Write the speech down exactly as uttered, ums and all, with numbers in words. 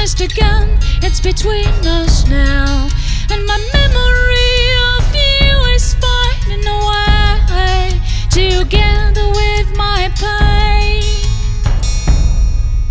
twist again. It's between us now, and my memory